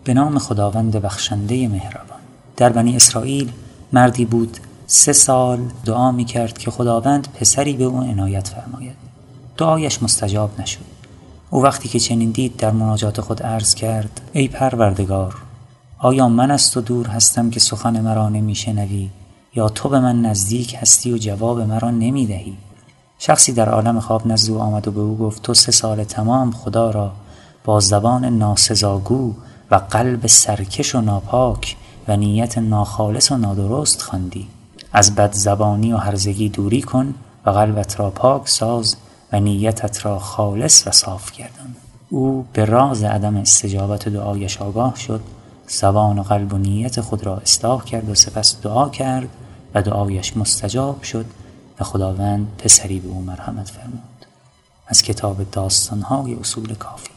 به نام خداوند بخشنده مهربان. در بنی اسرائیل مردی بود 3 سال دعا می کرد که خداوند پسری به او عنایت فرماید. دعایش مستجاب نشد. او وقتی که چنین دید در مناجات خود عرض کرد: ای پروردگار، آیا من از تو دور هستم که سخن مرا نمی شنوی، یا تو به من نزدیک هستی و جواب مرا نمی دهی؟ شخصی در عالم خواب نزد او آمد و به او گفت: تو 3 سال تمام خدا را با زبان ناسزاگو و قلب سرکش و ناپاک و نیت ناخالص و نادرست خواندی. از بد زبانی و هرزگی دوری کن و قلبت را پاک ساز و نیتت را خالص و صاف گردان. او به راز عدم استجابت دعایش آگاه شد، زبان و قلب و نیت خود را اصلاح کرد و سپس دعا کرد و دعایش مستجاب شد و خداوند پسری به او مرحمت فرمود. از کتاب داستان‌های اصول کافی.